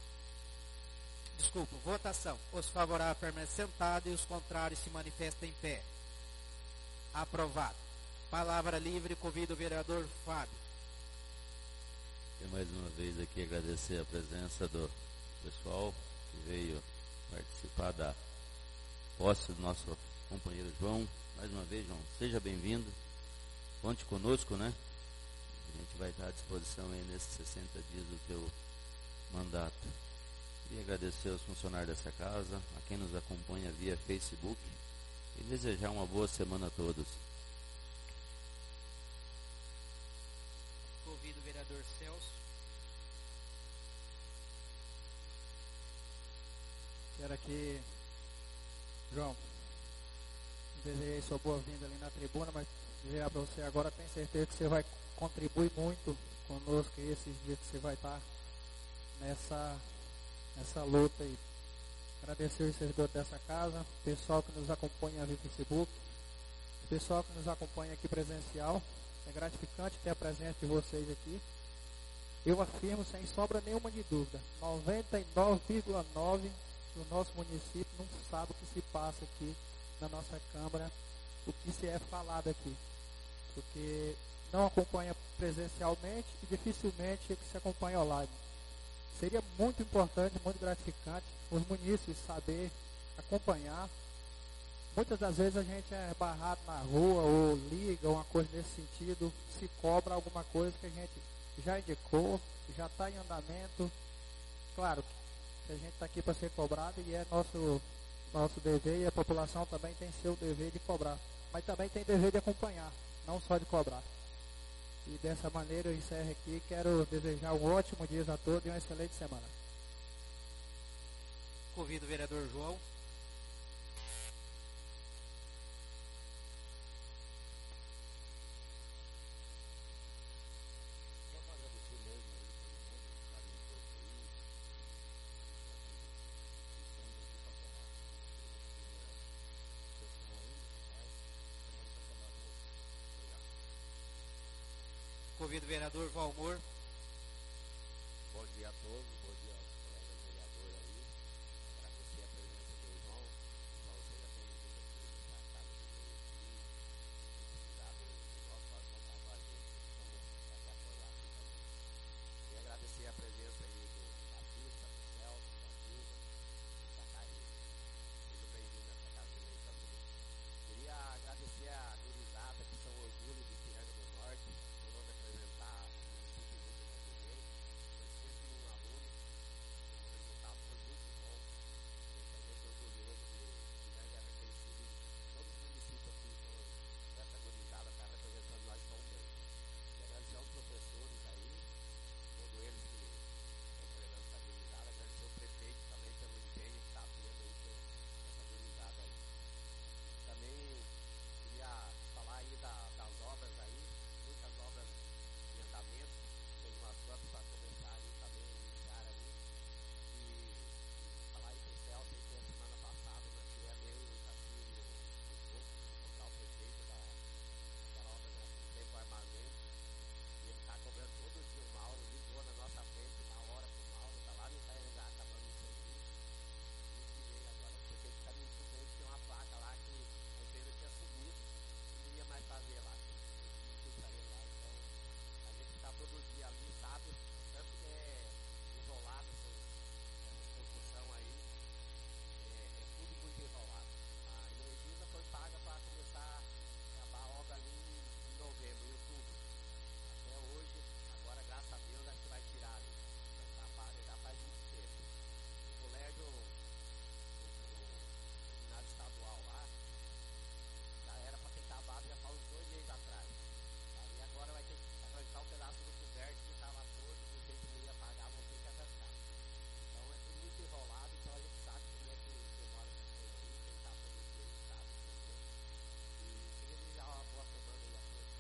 Desculpa, votação. Os favoráveis permanecem sentados e os contrários se manifestam em pé. Aprovado. Palavra livre, convido o vereador Fábio. Quero mais uma vez aqui agradecer a presença do pessoal que veio participar da posse do nosso companheiro João. Mais uma vez, João, seja bem-vindo. Conte conosco, né? A gente vai estar à disposição aí nesses sessenta dias do teu mandato. Queria agradecer aos funcionários dessa casa, a quem nos acompanha via Facebook, e desejar uma boa semana a todos. Convido o vereador Celso. Quero aqui, João, desejei sua boa-vinda ali na tribuna, mas dizer para você agora, tenho certeza que você vai contribuir muito conosco aí esses dias que você vai estar nessa, nessa luta aí. Agradecer os servidores dessa casa, o pessoal que nos acompanha via Facebook, o pessoal que nos acompanha aqui presencial. É gratificante ter a presença de vocês aqui. Eu afirmo sem sombra nenhuma de dúvida, noventa e nove vírgula nove por cento do nosso município não sabe o que se passa aqui na nossa Câmara, o que se é falado aqui, porque não acompanha presencialmente e dificilmente se acompanha online. Seria muito importante, muito gratificante os munícipes saber acompanhar. Muitas das vezes a gente é barrado na rua ou liga, uma coisa nesse sentido, se cobra alguma coisa que a gente já indicou, já está em andamento. Claro que a gente está aqui para ser cobrado e é nosso nosso dever, e a população também tem seu dever de cobrar. Mas também tem dever de acompanhar, não só de cobrar. E dessa maneira eu encerro aqui. Quero desejar um ótimo dia a todos e uma excelente semana. Convido o vereador João. Convido o vereador Valmor. Bom dia a todos, bom dia aos colegas vereadores aí. Agradecer a presença do João. João, seja bem-vindo aqui nessa casa de lei aqui. Se precisar do João, pode contar com a gente. Estamos para apoiar aqui também. E agradecer a presença aí do Batista, do Celso, da Silva, do Sacaí. Seja bem-vindo nessa casa de lei também. Queria agradecer a gurizada que são orgulho de Piranga do Norte. Representar o município de Lucas da Direita, foi cento e um alunos, o resultado foi muito bom. Eu estou muito orgulhoso de Piranga ter vencido todos os municípios aqui com essa gurizada, está representando nós tão bem. E agradecer aos professores aí, todos eles que estão treinando essa gurizada, agradecer ao prefeito também pelo empenho que está tendo aí com essa gurizada aí. Também queria falar aí da, das obras aí, muitas obras em andamento, tem umas quantas para começar aí também, iniciar aí. E falar aí pro Celso aí que a semana passada nós tivemos meio assim no posto, encontrar o prefeito da, daquela obra da Tempo Armazém. E ele está cobrando todo dia o Mauro, ligou na nossa frente na hora pro Mauro, tá lá no Itairangá acabando o serviço. E que veio agora, o prefeito está me surpreendendo, tinha uma placa lá que a empresa tinha sumido, não ia mais fazer lá. A gente está todo dia ali, sabe? Tanto que é isolado essa, essa construção aí, é, é tudo muito isolado. A Energisa foi paga para começar a acabar a obra ali em, em novembro, em outubro. Até hoje, agora graças a Deus, acho que vai tirar ali. Já está paga já faz muito tempo. O colégio, o, o, o ginásio estadual lá, já era para ter acabado já faz uns dois meses atrás. Aí agora vai ter que arrancar um pedaço do coberto que estava todo, que o jeito não ia pagar, vão ter que arrancar. Então é tudo muito enrolado, então a gente sabe como é que demora essas coisas aí, quem está todo dia aí sabe. E queria desejar uma boa semana aí a todos.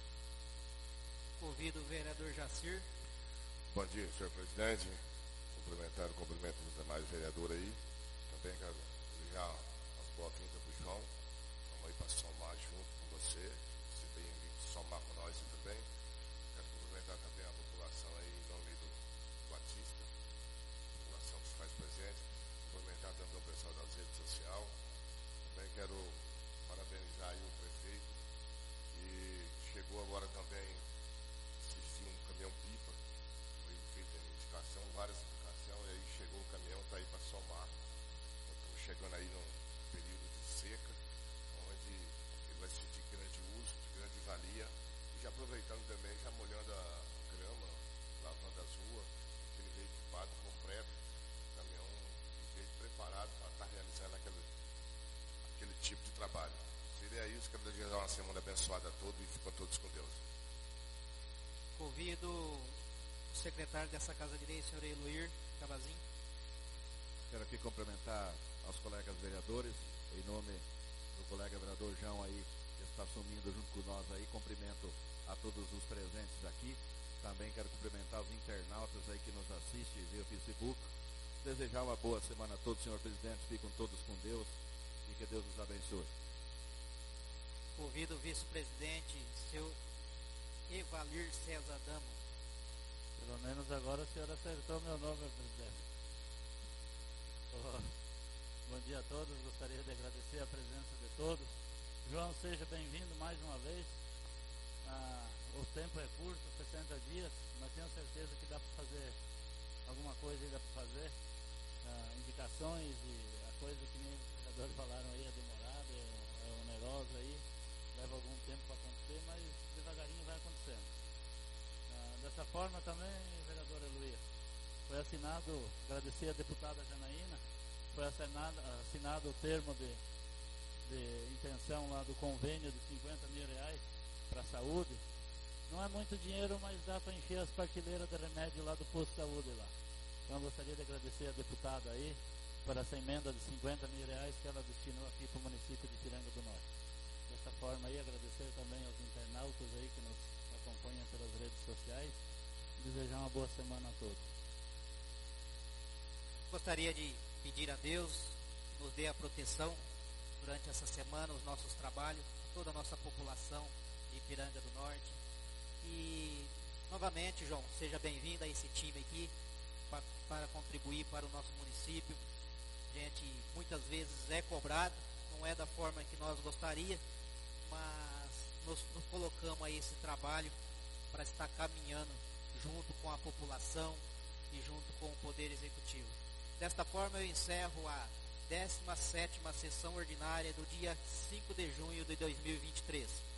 Convido o vereador Jacir. Bom dia, senhor presidente. Cumprimentar o cumprimento dos demais vereadores aí. Também quero desejar as boas-vindas para o João. Vamos aí para somar junto com você. Se bem somar com nós também. Quero cumprimentar também a população aí em nome do Batista, a população que se faz presente. Cumprimentar também o pessoal das redes sociais. Também quero parabenizar aí o prefeito. E chegou agora também assistir um caminhão-pipa. Foi feita a indicação, várias indicações, e aí chegou o caminhão, está aí para somar. Estamos chegando aí num período de seca, onde ele vai ser de grande uso, de grande valia, e já aproveitando também, já molhando a grama, lavando as ruas, ele veio equipado, completo, caminhão veio preparado para estar realizando aquele, aquele tipo de trabalho. Seria isso, quero desejar uma semana abençoada a todos e ficam todos com Deus. Convido o secretário dessa Casa de Lei, senhor Eloir Cavazinho. Quero aqui cumprimentar aos colegas vereadores, em nome do colega vereador João aí, que está assumindo junto com nós aí. Cumprimento a todos os presentes aqui. Também quero cumprimentar os internautas aí que nos assistem via Facebook. Desejar uma boa semana a todos, senhor presidente. Fiquem todos com Deus e que Deus os abençoe. Convido o vice-presidente, seu Evalir César Damo. Pelo menos agora o senhor acertou meu nome, presidente. Oh, bom dia a todos, gostaria de agradecer a presença de todos. João, seja bem-vindo mais uma vez. Ah, o tempo é curto, sessenta dias, mas tenho certeza que dá para fazer alguma coisa aí, dá para fazer. Ah, indicações e a coisa que nem os vereadores falaram aí é demorada, é, é onerosa aí, leva algum tempo para acontecer, mas devagarinho vai acontecendo. Ah, dessa forma também, vereador Eloir, foi assinado, agradecer a deputada Janaína, foi assinado, assinado o termo de, de intenção lá do convênio de cinquenta mil reais para a saúde. Não é muito dinheiro, mas dá para encher as partilheiras de remédio lá do posto de saúde lá. Então eu gostaria de agradecer a deputada aí por essa emenda de cinquenta mil reais que ela destinou aqui para o município de Ipiranga do Norte. Dessa forma aí, agradecer também aos internautas aí que nos acompanham pelas redes sociais e desejar uma boa semana a todos. Gostaria de pedir a Deus que nos dê a proteção durante essa semana, os nossos trabalhos, toda a nossa população de Ipiranga do Norte. E, novamente, João, seja bem-vindo a esse time aqui para, para contribuir para o nosso município. A gente muitas vezes é cobrado, não é da forma que nós gostaríamos, mas nos, nos colocamos a esse trabalho para estar caminhando junto com a população e junto com o Poder Executivo. Desta forma eu encerro a décima sétima sessão ordinária do dia cinco de junho de dois mil e vinte e três.